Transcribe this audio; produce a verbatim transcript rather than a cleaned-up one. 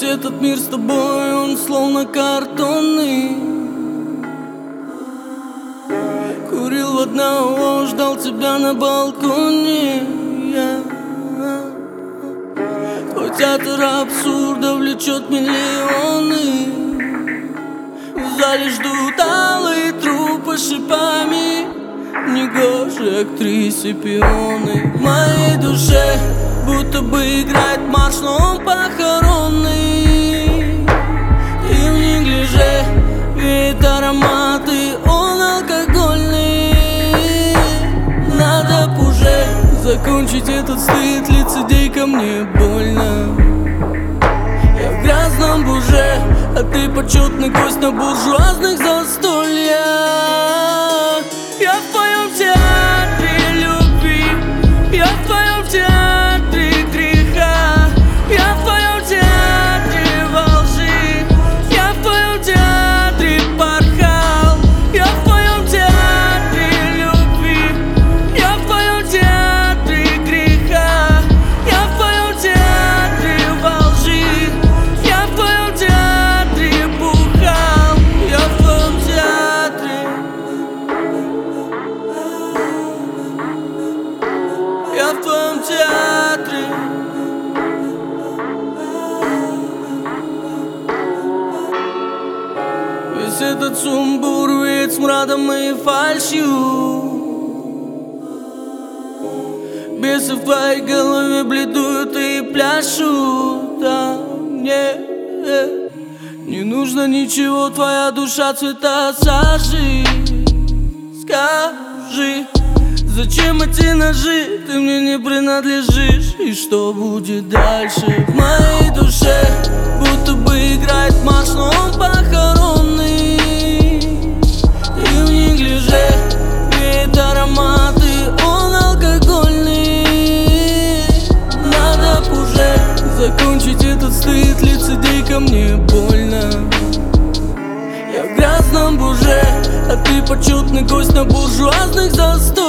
этот мир с тобой, он словно картонный. Курил в одного, ждал тебя на балконе. Я... Твой театр абсурда влечет миллионы. В зале ждут алые трупы шипами. Негоже актрисе пионы. В моей душе будто бы играет марш, но он похоронный. И в неглиже веет ароматы, он алкогольный. Надо б уже закончить этот стыд, лицедейка, мне больно. Я в грязном буже, а ты почетный гость на буржуазных застольях. Я в твоем театре любви, я в твоем театре греха, я в твоем театре во лжи, я в твоем театре порхал, я в твоем театре любви, я в твоем театре греха, я в твоем театре во лжи, я в твоем театре бухал, я в твоем театре. Я в твоем театре. Весь этот сумбур веет смрадом и фальшью. Бесы в твоей голове бледуют и пляшут. А мне не нужно ничего, твоя душа цвета сажи. Скажи, зачем эти ножи? Ты мне не принадлежишь. И что будет дальше? В моей душе будто бы играет марш, но он похоронный. И в неглиже веет ароматы, он алкогольный. Надо б уже закончить этот стыд, лицедейка, мне больно. Я в грязном буже, а ты почетный гость на буржуазных застольях.